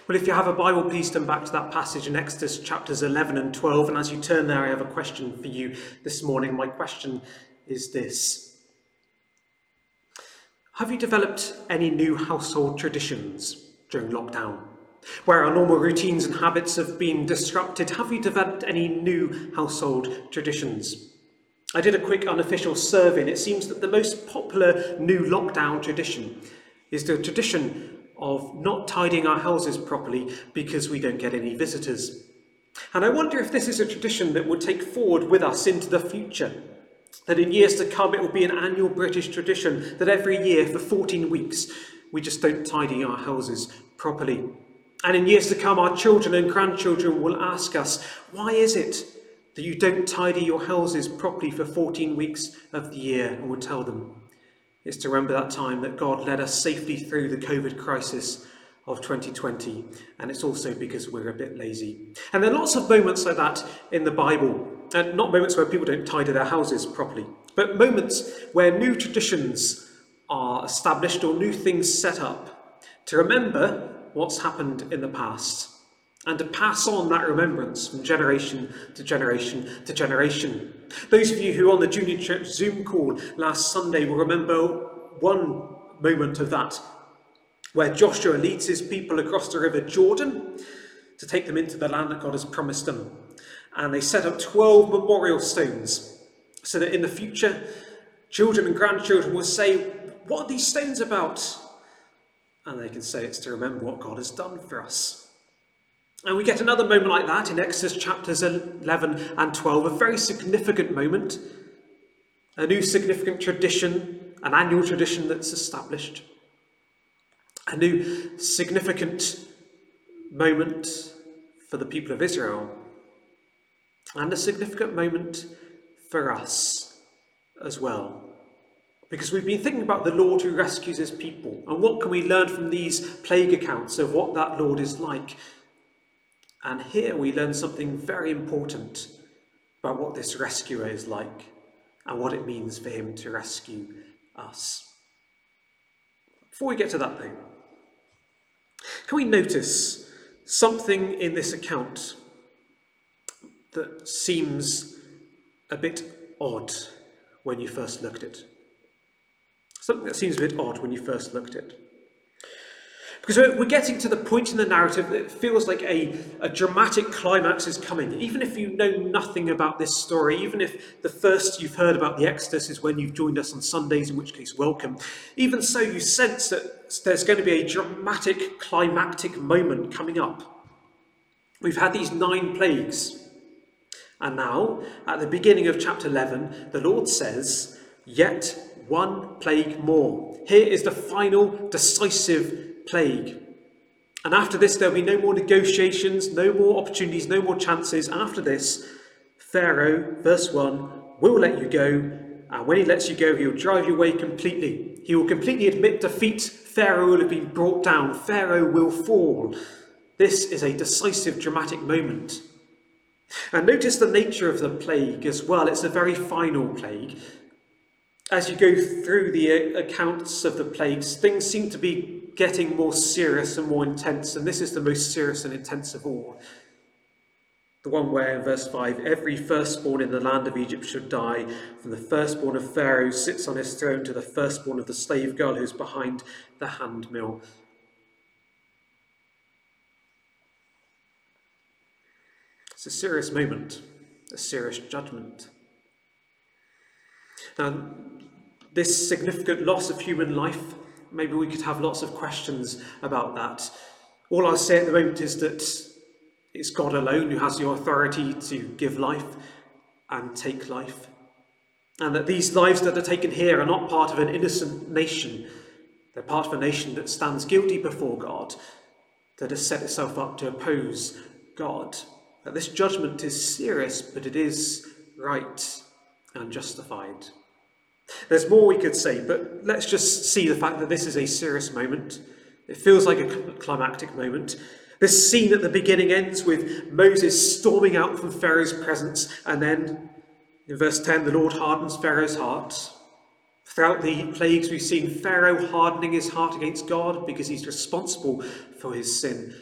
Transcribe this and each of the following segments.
Well, if you have a Bible, please turn back to that passage in Exodus chapters 11 and 12. And as you turn there, I have a question for you this morning. My question is this. Have you developed any new household traditions during lockdown? Where our normal routines and habits have been disrupted, have you developed any new household traditions? I did a quick unofficial survey, and it seems that the most popular new lockdown tradition is the tradition of not tidying our houses properly because we don't get any visitors. And I wonder if this is a tradition that would take forward with us into the future, that in years to come it will be an annual British tradition that every year for 14 weeks we just don't tidy our houses properly. And in years to come our children and grandchildren will ask us, why is it that you don't tidy your houses properly for 14 weeks of the year? And we'll tell them it's to remember that time that God led us safely through the COVID crisis of 2020. And it's also because we're a bit lazy. And there are lots of moments like that in the Bible. And not moments where people don't tidy their houses properly, but moments where new traditions are established or new things set up to remember what's happened in the past and to pass on that remembrance from generation to generation to generation. Those of you who were on the Junior Church Zoom call last Sunday will remember one moment of that, where Joshua leads his people across the River Jordan to take them into the land that God has promised them. And they set up 12 memorial stones so that in the future, children and grandchildren will say, what are these stones about? And they can say it's to remember what God has done for us. And we get another moment like that in Exodus chapters 11 and 12, a very significant moment, a new significant tradition, an annual tradition that's established, a new significant moment for the people of Israel, and a significant moment for us as well. Because we've been thinking about the Lord who rescues his people, and what can we learn from these plague accounts of what that Lord is like. And here we learn something very important about what this rescuer is like and what it means for him to rescue us. Before we get to that though, can we notice something in this account that seems a bit odd when you first looked at it? Something that seems a bit odd when you first looked at it. Because we're getting to the point in the narrative that it feels like a dramatic climax is coming. Even if you know nothing about this story, even if the first you've heard about the Exodus is when you've joined us on Sundays, in which case welcome, even so you sense that there's going to be a dramatic climactic moment coming up. We've had these 9 plagues. And now, at the beginning of chapter 11, the Lord says, yet one plague more. Here is the final decisive plague. And after this, there'll be no more negotiations, no more opportunities, no more chances. After this, Pharaoh, verse 1, will let you go. And when he lets you go, he'll drive you away completely. He will completely admit defeat. Pharaoh will have been brought down. Pharaoh will fall. This is a decisive, dramatic moment. And notice the nature of the plague as well. It's a very final plague. As you go through the accounts of the plagues, things seem to be getting more serious and more intense, and this is the most serious and intense of all. The one where in verse 5, every firstborn in the land of Egypt should die, from the firstborn of Pharaoh who sits on his throne to the firstborn of the slave girl who's behind the handmill. It's a serious moment, a serious judgment. Now, this significant loss of human life, maybe we could have lots of questions about that. All I'll say at the moment is that it's God alone who has the authority to give life and take life. And that these lives that are taken here are not part of an innocent nation. They're part of a nation that stands guilty before God, that has set itself up to oppose God. That this judgment is serious, but it is right and justified. There's more we could say, but let's just see the fact that this is a serious moment. It feels like a climactic moment. This scene at the beginning ends with Moses storming out from Pharaoh's presence, and then in verse 10, the Lord hardens Pharaoh's heart. Throughout the plagues, we've seen Pharaoh hardening his heart against God because he's responsible for his sin.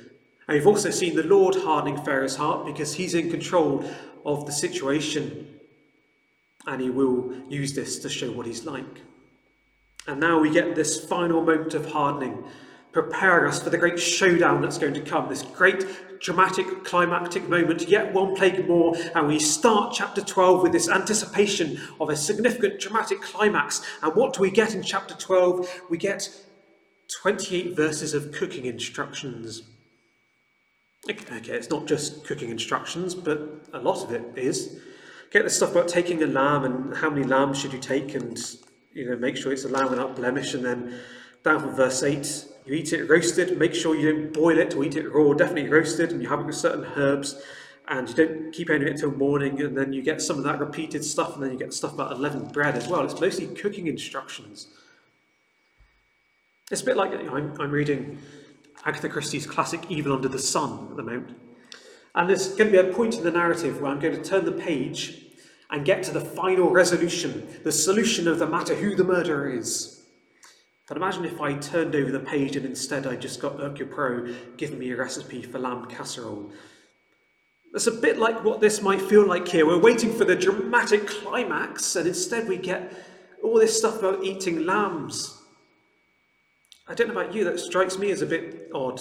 And we've also seen the Lord hardening Pharaoh's heart because he's in control of the situation, and he will use this to show what he's like. And now we get this final moment of hardening, preparing us for the great showdown that's going to come, this great dramatic climactic moment, yet one plague more, and we start chapter 12 with this anticipation of a significant dramatic climax. And what do we get in chapter 12? We get 28 verses of cooking instructions. Okay, it's not just cooking instructions, but a lot of it is. Get the stuff about taking a lamb and how many lambs should you take, and make sure it's a lamb without blemish. And then down from verse 8, you eat it roasted, make sure you don't boil it or eat it raw, definitely roasted, and you have it with certain herbs, and you don't keep any of it till morning. And then you get some of that repeated stuff, and then you get stuff about unleavened bread as well. It's mostly cooking instructions. It's a bit like, I'm reading Agatha Christie's classic Evil Under the Sun at the moment. And there's going to be a point in the narrative where I'm going to turn the page and get to the final resolution, the solution of the matter, who the murderer is. But imagine if I turned over the page and instead I just got Hercule Poirot giving me a recipe for lamb casserole. That's a bit like what this might feel like here. We're waiting for the dramatic climax, and instead we get all this stuff about eating lambs. I don't know about you, that strikes me as a bit odd.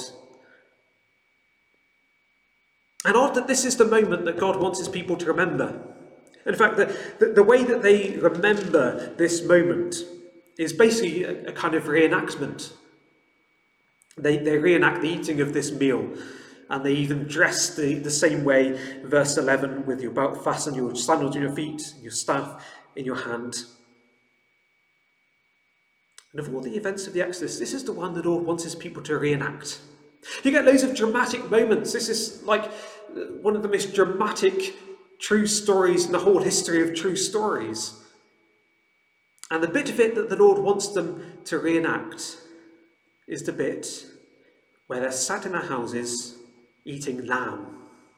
And odd that this is the moment that God wants his people to remember. In fact, the way that they remember this moment is basically a kind of reenactment. They reenact the eating of this meal, and they even dress the same way, verse 11, with your belt fastened, your sandals on your feet, your staff in your hand. And of all the events of the Exodus, this is the one that Lord wants his people to reenact. You get loads of dramatic moments. This is like one of the most dramatic true stories in the whole history of true stories. And the bit of it that the Lord wants them to reenact is the bit where they're sat in their houses eating lamb.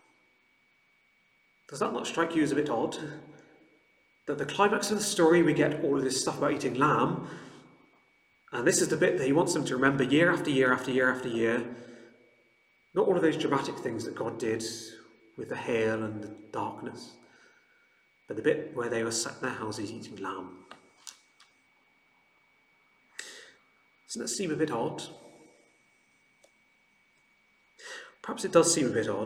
Does that not strike you as a bit odd? That the climax of the story, we get all of this stuff about eating lamb, and this is the bit that he wants them to remember year after year after year after year. Not all of those dramatic things that God did with the hail and the darkness, but the bit where they were sat in their houses eating lamb. Doesn't that seem a bit odd? Perhaps it does seem a bit odd.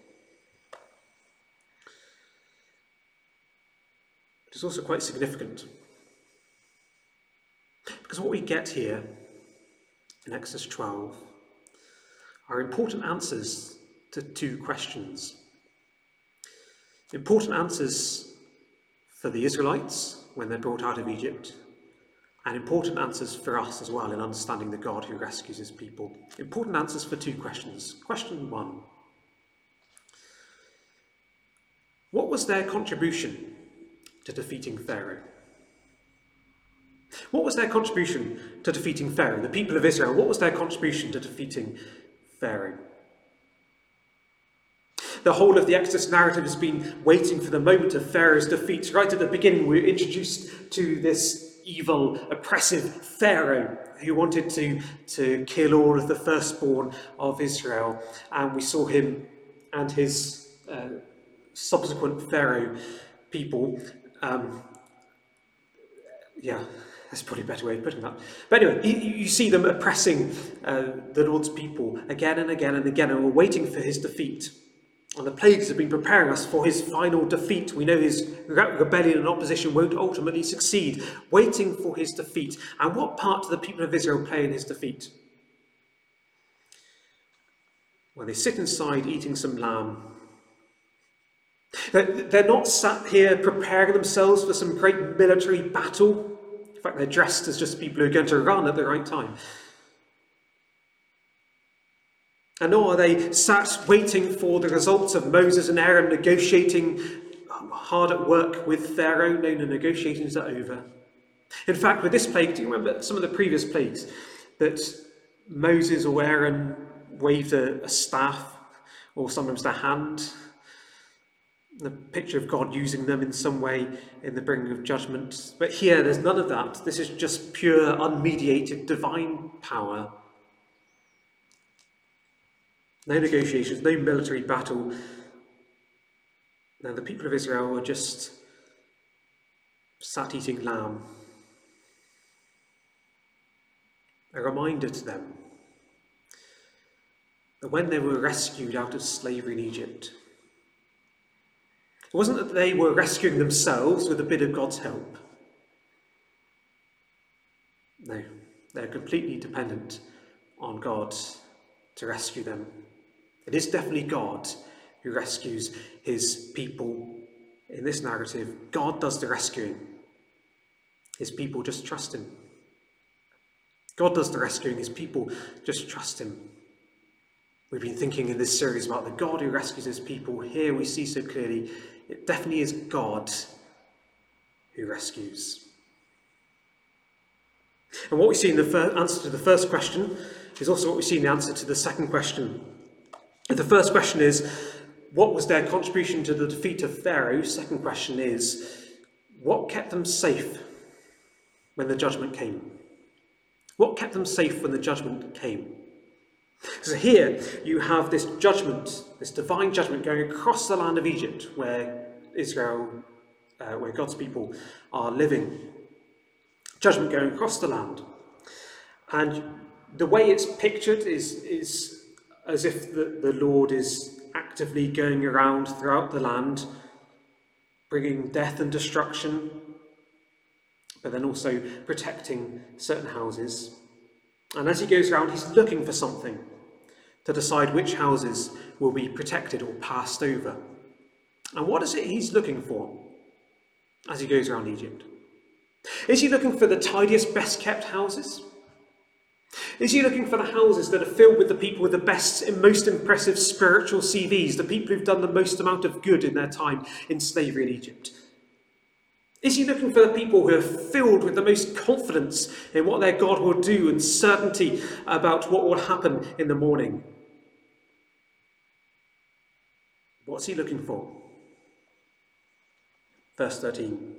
But it's also quite significant. Because what we get here in Exodus 12 are important answers to two questions. Important answers for the Israelites when they're brought out of Egypt, and important answers for us as well in understanding the God who rescues his people. Important answers for two questions. Question 1. What was their contribution to defeating Pharaoh? What was their contribution to defeating Pharaoh? The people of Israel, what was their contribution to defeating Pharaoh? The whole of the Exodus narrative has been waiting for the moment of Pharaoh's defeat. Right at the beginning, we're introduced to this evil, oppressive Pharaoh who wanted to kill all of the firstborn of Israel. And we saw him and his subsequent Pharaoh people. That's probably a better way of putting that. But anyway, you see them oppressing the Lord's people again and again and again, and we're waiting for his defeat. And the plagues have been preparing us for his final defeat. We know his rebellion and opposition won't ultimately succeed, waiting for his defeat. And what part do the people of Israel play in his defeat? Well, they sit inside eating some lamb. They're not sat here preparing themselves for some great military battle. In fact, they're dressed as just people who are going to run at the right time. And nor are they sat waiting for the results of Moses and Aaron negotiating hard at work with Pharaoh. No, the negotiations are over. In fact, with this plague, do you remember some of the previous plagues that Moses or Aaron waved a staff or sometimes their hand? The picture of God using them in some way in the bringing of judgment. But here, there's none of that. This is just pure, unmediated, divine power. No negotiations, no military battle. Now the people of Israel were just sat eating lamb. A reminder to them that when they were rescued out of slavery in Egypt, it wasn't that they were rescuing themselves with a bit of God's help. No, they're completely dependent on God to rescue them. It is definitely God who rescues his people. In this narrative, God does the rescuing. His people just trust him. God does the rescuing. His people just trust him. We've been thinking in this series about the God who rescues his people. Here we see so clearly it definitely is God who rescues. And what we see in the answer to the first question is also what we see in the answer to the second question. The first question is, what was their contribution to the defeat of Pharaoh? Second question is, what kept them safe when the judgment came? What kept them safe when the judgment came? So here you have this judgment, this divine judgment going across the land of Egypt where where God's people are living. Judgment going across the land. And the way it's pictured is as if the Lord is actively going around throughout the land, bringing death and destruction, but then also protecting certain houses. And as he goes around, he's looking for something to decide which houses will be protected or passed over. And what is it he's looking for as he goes around Egypt? Is he looking for the tidiest, best kept houses? Is he looking for the houses that are filled with the people with the best and most impressive spiritual CVs, the people who've done the most amount of good in their time in slavery in Egypt? Is he looking for the people who are filled with the most confidence in what their God will do and certainty about what will happen in the morning? What's he looking for? Verse 13.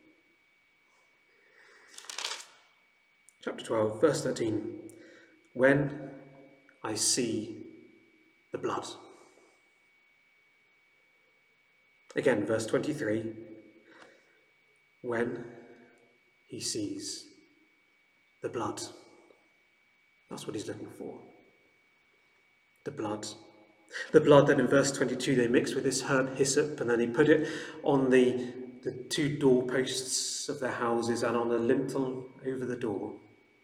Chapter 12, verse 13. When I see the blood. Again, verse 23. When he sees the blood. That's what he's looking for. The blood. The blood that in verse 22 they mix with this herb hyssop, and then they put it on the two doorposts of their houses and on the lintel over the door.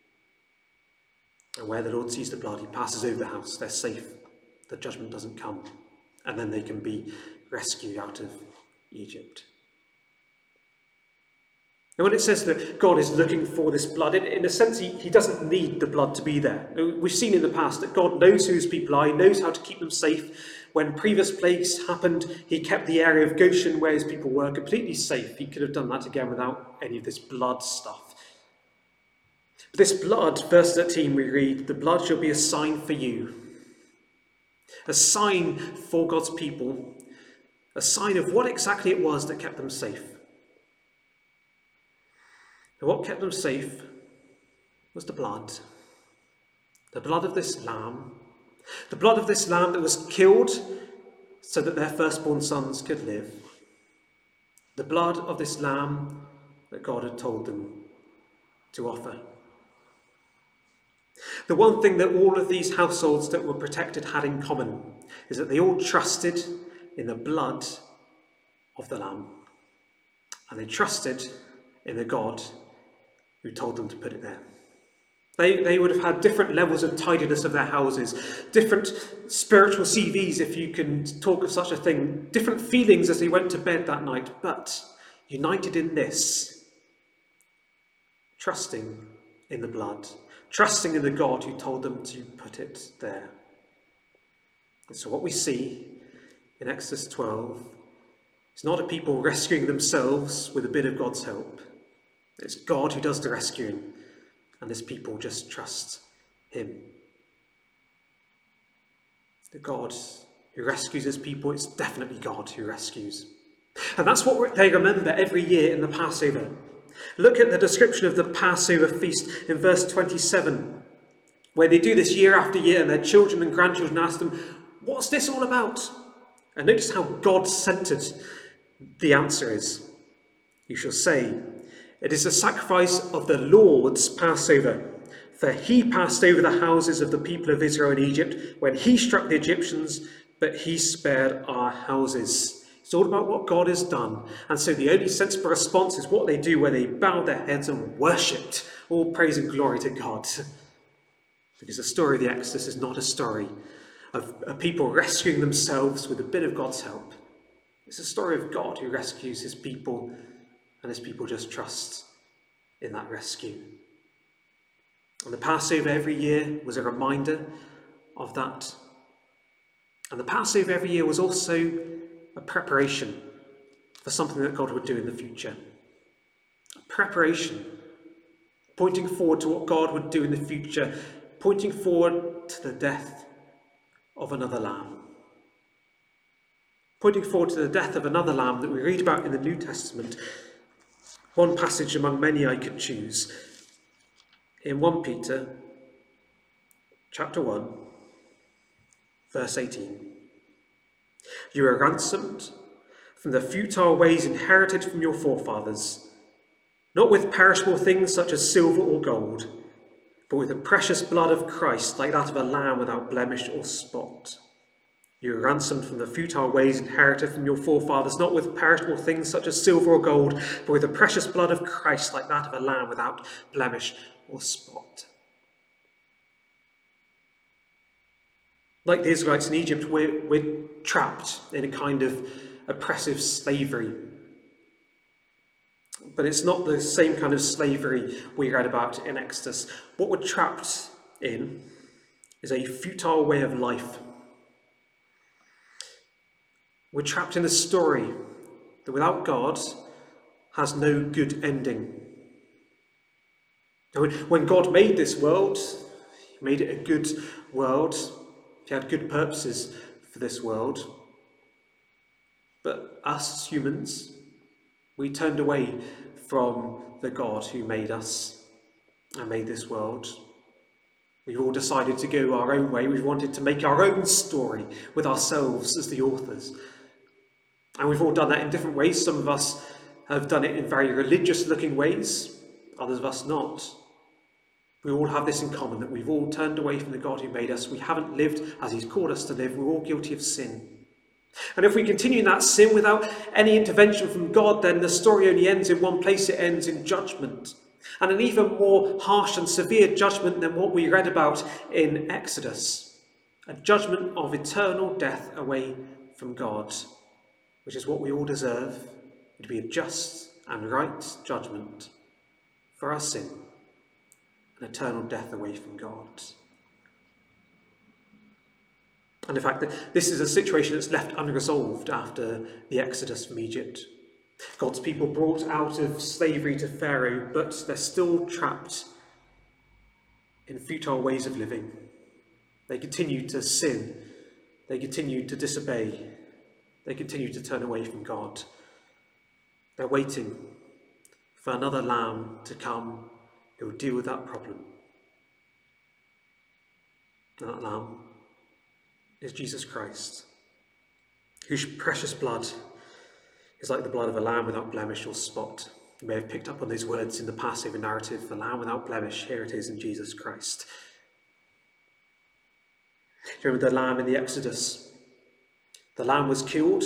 And where the Lord sees the blood, he passes over the house. They're safe. The judgment doesn't come. And then they can be rescued out of Egypt. And when it says that God is looking for this blood, in a sense, he doesn't need the blood to be there. We've seen in the past that God knows who his people are. He knows how to keep them safe. When previous plagues happened, he kept the area of Goshen, where his people were, completely safe. He could have done that again without any of this blood stuff. This blood, verse 13, we read, the blood shall be a sign for you. A sign for God's people. A sign of what exactly it was that kept them safe. And what kept them safe was the blood. The blood of this lamb. The blood of this lamb that was killed so that their firstborn sons could live. The blood of this lamb that God had told them to offer. The one thing that all of these households that were protected had in common is that they all trusted in the blood of the lamb. And they trusted in the God who told them to put it there. They would have had different levels of tidiness of their houses, different spiritual CVs, if you can talk of such a thing, different feelings as they went to bed that night, but united in this, trusting in the blood, trusting in the God who told them to put it there. And so what we see in Exodus 12 is not a people rescuing themselves with a bit of God's help. It's God who does the rescuing, and his people just trust him. The God who rescues his people, it's definitely God who rescues. And that's what they remember every year in the Passover. Look at the description of the Passover feast in verse 27, where they do this year after year, and their children and grandchildren ask them, What's this all about? And notice how God-centered the answer is. You shall say, it is the sacrifice of the Lord's Passover. For he passed over the houses of the people of Israel in Egypt when he struck the Egyptians, but he spared our houses. It's all about what God has done. And so the only sensible response is what they do where they bow their heads and worshipped. All praise and glory to God. Because the story of the Exodus is not a story of a people rescuing themselves with a bit of God's help. It's a story of God who rescues his people, and his people just trust in that rescue. And the Passover every year was a reminder of that. And the Passover every year was also a preparation for something that God would do in the future. A preparation, pointing forward to what God would do in the future, pointing forward to the death of another lamb. Pointing forward to the death of another lamb that we read about in the New Testament. One passage among many I could choose. In 1 Peter chapter 1, verse 18. You are ransomed from the futile ways inherited from your forefathers, not with perishable things such as silver or gold, but with the precious blood of Christ, like that of a lamb without blemish or spot. You are ransomed from the futile ways inherited from your forefathers, not with perishable things such as silver or gold, but with the precious blood of Christ, like that of a lamb without blemish or spot. Like the Israelites in Egypt, we're trapped in a kind of oppressive slavery. But it's not the same kind of slavery we read about in Exodus. What we're trapped in is a futile way of life. We're trapped in a story that without God has no good ending. When God made this world, he made it a good world. He had good purposes for this world. But us humans, we turned away from the God who made us and made this world. We've all decided to go our own way. We've wanted to make our own story with ourselves as the authors. And we've all done that in different ways. Some of us have done it in very religious-looking ways, others of us not. We all have this in common, that we've all turned away from the God who made us. We haven't lived as he's called us to live. We're all guilty of sin. And if we continue in that sin without any intervention from God, then the story only ends in one place. It ends in judgment. And an even more harsh and severe judgment than what we read about in Exodus. A judgment of eternal death away from God, which is what we all deserve, to be a just and right judgment for our sin. An eternal death away from God. And in fact, this is a situation that's left unresolved after the Exodus from Egypt. God's people brought out of slavery to Pharaoh, but they're still trapped in futile ways of living. They continue to sin. They continue to disobey. They continue to turn away from God. They're waiting for another lamb to come who will deal with that problem. And that lamb is Jesus Christ, whose precious blood is like the blood of a lamb without blemish or spot. You may have picked up on those words in the Passover narrative, the lamb without blemish. Here it is in Jesus Christ. Do you remember the lamb in the Exodus? The lamb was killed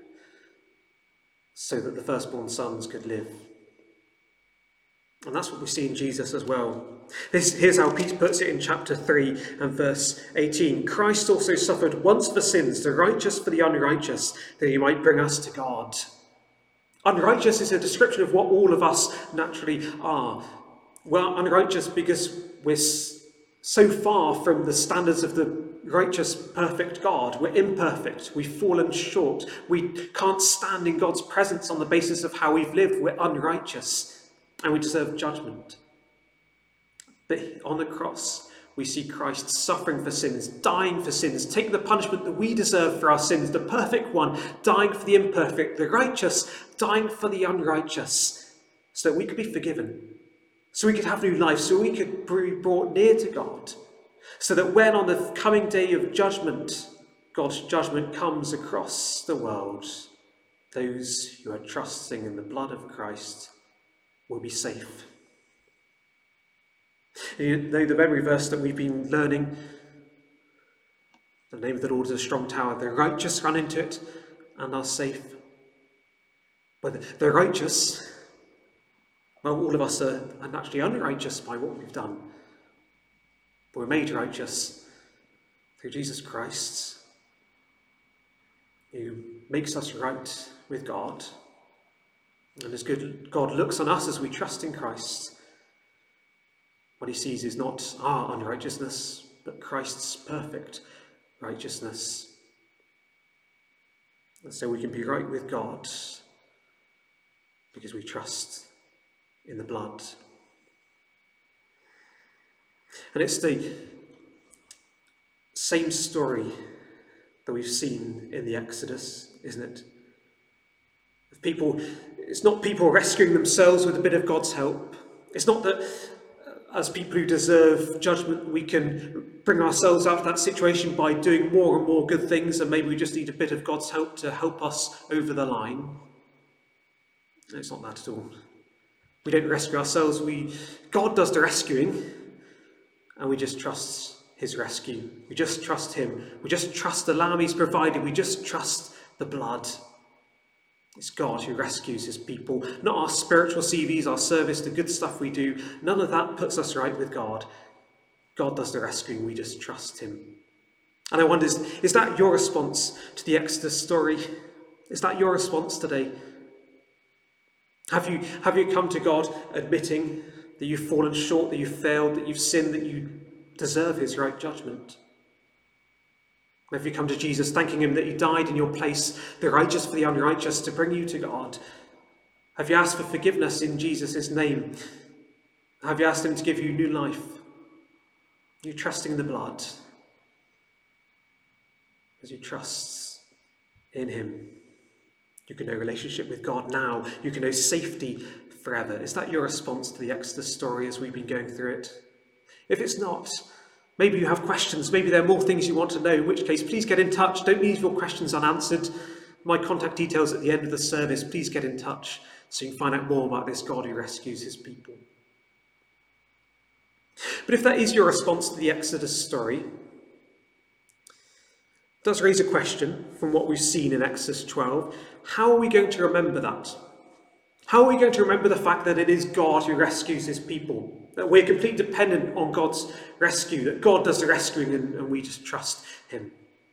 so that the firstborn sons could live. And that's what we see in Jesus as well. Here's how Peter puts it in chapter 3 and verse 18. Christ also suffered once for sins, the righteous for the unrighteous, that he might bring us to God. Unrighteous is a description of what all of us naturally are. We're unrighteous because we're so far from the standards of the righteous, perfect God. We're imperfect. We've fallen short. We can't stand in God's presence on the basis of how we've lived. We're unrighteous. And we deserve judgment. But on the cross, we see Christ suffering for sins, dying for sins, taking the punishment that we deserve for our sins, the perfect one, dying for the imperfect, the righteous, dying for the unrighteous, so that we could be forgiven, so we could have new life, so we could be brought near to God, so that when on the coming day of judgment, God's judgment comes across the world, those who are trusting in the blood of Christ will be safe. You know the memory verse that we've been learning? The name of the Lord is a strong tower. The righteous run into it and are safe. But the righteous, well, all of us are naturally unrighteous by what we've done. But we're made righteous through Jesus Christ, who makes us right with God. And as God looks on us as we trust in Christ, what he sees is not our unrighteousness, but Christ's perfect righteousness. And so we can be right with God because we trust in the blood. And it's the same story that we've seen in the Exodus, isn't it? It's not people rescuing themselves with a bit of God's help. It's not that as people who deserve judgment, we can bring ourselves out of that situation by doing more and more good things, and maybe we just need a bit of God's help to help us over the line. No, it's not that at all. We don't rescue ourselves. God does the rescuing, and we just trust his rescue. We just trust him. We just trust the lamb he's provided. We just trust the blood. It's God who rescues his people, not our spiritual CVs, our service, the good stuff we do. None of that puts us right with God. God does the rescuing, we just trust him. And I wonder, is that your response to the Exodus story? Is that your response today? Have you come to God admitting that you've fallen short, that you've failed, that you've sinned, that you deserve his right judgment? Have you come to Jesus thanking him that he died in your place, the righteous for the unrighteous, to bring you to God? Have you asked for forgiveness in Jesus' name? Have you asked him to give you new life? Are you trusting in the blood? As you trust in him, you can know relationship with God now. You can know safety forever. Is that your response to the Exodus story as we've been going through it? If it's not, maybe you have questions, maybe there are more things you want to know, in which case please get in touch. Don't leave your questions unanswered. My contact details at the end of the service. Please get in touch so you can find out more about this God who rescues his people. But if that is your response to the Exodus story, it does raise a question from what we've seen in Exodus 12. How are we going to remember that? How are we going to remember the fact that it is God who rescues his people? That we're completely dependent on God's rescue, that God does the rescuing and we just trust him.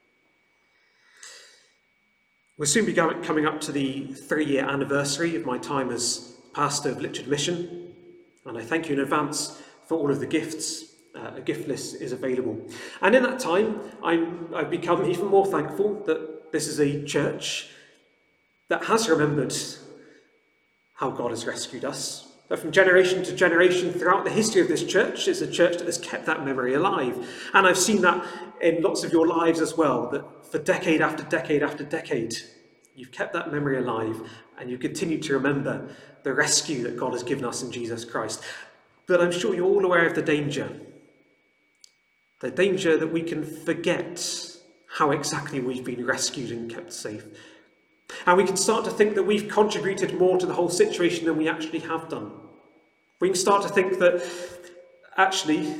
We'll soon be coming up to the 3-year anniversary of my time as pastor of Litchard Mission, and I thank you in advance for all of the gifts. A gift list is available. And in that time, I've become even more thankful that this is a church that has remembered how God has rescued us. That from generation to generation throughout the history of this church, it's a church that has kept that memory alive. And I've seen that in lots of your lives as well, that for decade after decade after decade, you've kept that memory alive and you continue to remember the rescue that God has given us in Jesus Christ. But I'm sure you're all aware of the danger that we can forget how exactly we've been rescued and kept safe. And we can start to think that we've contributed more to the whole situation than we actually have done. We can start to think that actually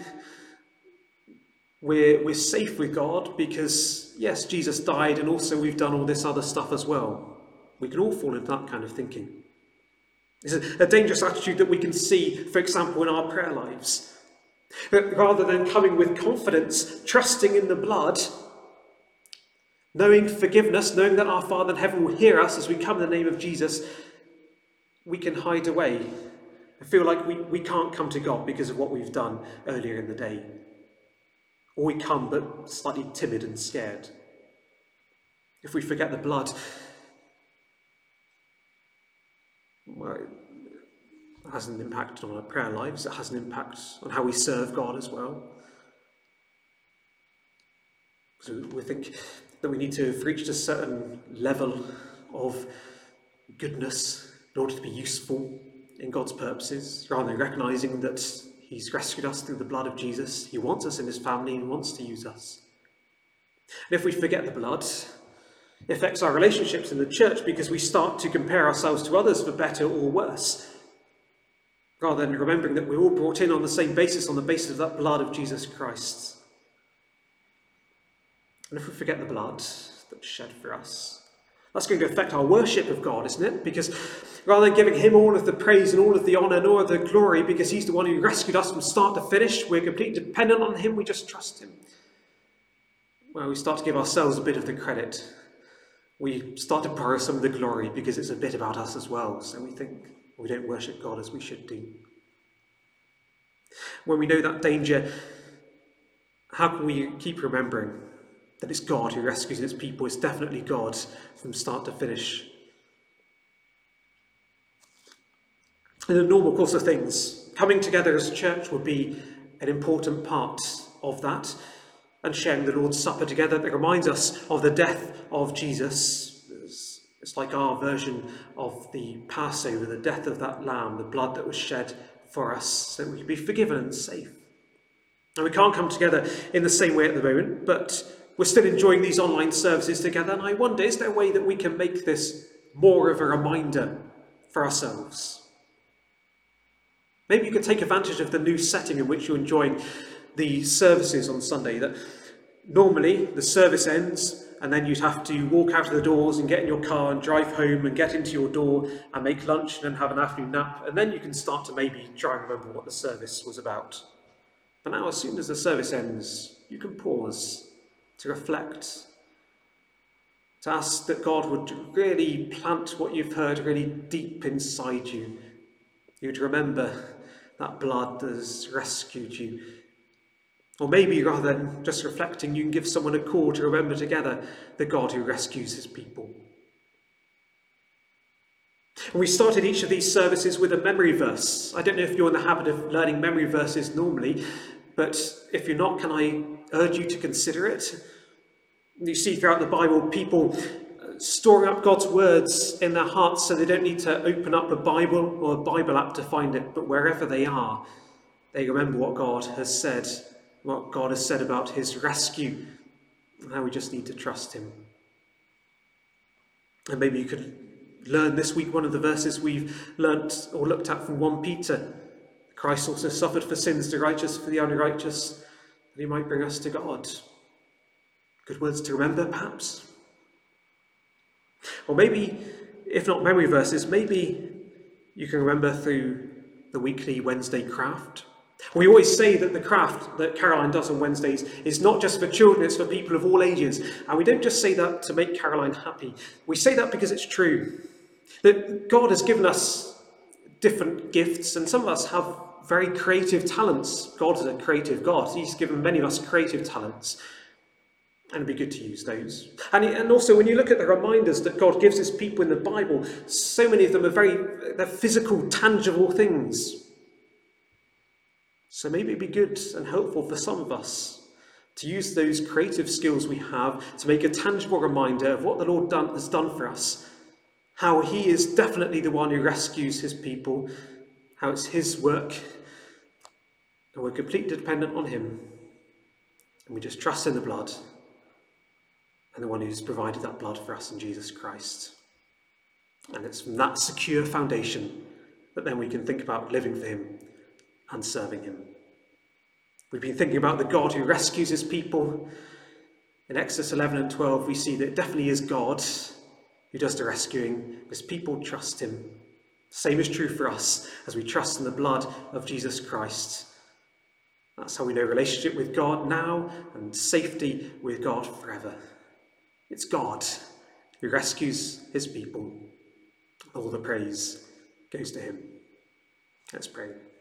we're safe with God because, yes, Jesus died and also we've done all this other stuff as well. We can all fall into that kind of thinking. It's a dangerous attitude that we can see, for example, in our prayer lives. That rather than coming with confidence, trusting in the blood, knowing forgiveness, knowing that our Father in heaven will hear us as we come in the name of Jesus, we can hide away and feel like we can't come to God because of what we've done earlier in the day. Or we come but slightly timid and scared. If we forget the blood, well, it has an impact on our prayer lives. It has an impact on how we serve God as well. So we think that we need to have reached a certain level of goodness in order to be useful in God's purposes, rather than recognising that he's rescued us through the blood of Jesus. He wants us in his family and wants to use us. And if we forget the blood, it affects our relationships in the church because we start to compare ourselves to others for better or worse, rather than remembering that we're all brought in on the same basis, on the basis of that blood of Jesus Christ. And if we forget the blood that's shed for us, that's going to affect our worship of God, isn't it? Because rather than giving him all of the praise and all of the honour and all of the glory because he's the one who rescued us from start to finish, we're completely dependent on him, we just trust him. Well, we start to give ourselves a bit of the credit. We start to borrow some of the glory because it's a bit about us as well. So we think we don't worship God as we should do. When we know that danger, how can we keep remembering that it's God who rescues his people? It's definitely God from start to finish. In the normal course of things, coming together as a church would be an important part of that, and sharing the Lord's Supper together that reminds us of the death of Jesus. It's like our version of the Passover, the death of that lamb, the blood that was shed for us so that we can be forgiven and safe. And we can't come together in the same way at the moment, but we're still enjoying these online services together, and I wonder, is there a way that we can make this more of a reminder for ourselves? Maybe you could take advantage of the new setting in which you're enjoying the services on Sunday, that normally the service ends and then you'd have to walk out of the doors and get in your car and drive home and get into your door and make lunch and then have an afternoon nap, and then you can start to maybe try and remember what the service was about. But now, as soon as the service ends, you can pause to reflect, to ask that God would really plant what you've heard really deep inside you. You'd remember that blood that has rescued you. Or maybe rather than just reflecting, you can give someone a call to remember together the God who rescues his people. And we started each of these services with a memory verse. I don't know if you're in the habit of learning memory verses normally, but if you're not, can I urge you to consider it? You see throughout the Bible people storing up God's words in their hearts so they don't need to open up a Bible or a Bible app to find it, but wherever they are, they remember what God has said, what God has said about his rescue, and how we just need to trust him. And maybe you could learn this week one of the verses we've learnt or looked at from 1 Peter. Christ also suffered for sins, the righteous for the unrighteous, that he might bring us to God. Good words to remember, perhaps. Or maybe, if not memory verses, maybe you can remember through the weekly Wednesday craft. We always say that the craft that Caroline does on Wednesdays is not just for children, it's for people of all ages. And we don't just say that to make Caroline happy. We say that because it's true. That God has given us different gifts, and some of us have very creative talents. God is a creative God. He's given many of us creative talents. And it'd be good to use those. And also, when you look at the reminders that God gives his people in the Bible, so many of them are they're physical, tangible things. So maybe it'd be good and helpful for some of us to use those creative skills we have to make a tangible reminder of what the Lord has done for us, how he is definitely the one who rescues his people, how it's his work, and we're completely dependent on him. And we just trust in the blood and the one who's provided that blood for us in Jesus Christ. And it's from that secure foundation that then we can think about living for him and serving him. We've been thinking about the God who rescues his people. In Exodus 11 and 12, we see that it definitely is God who does the rescuing, because people trust him. Same is true for us as we trust in the blood of Jesus Christ. That's how we know relationship with God now and safety with God forever. It's God who rescues his people. All the praise goes to him. Let's pray.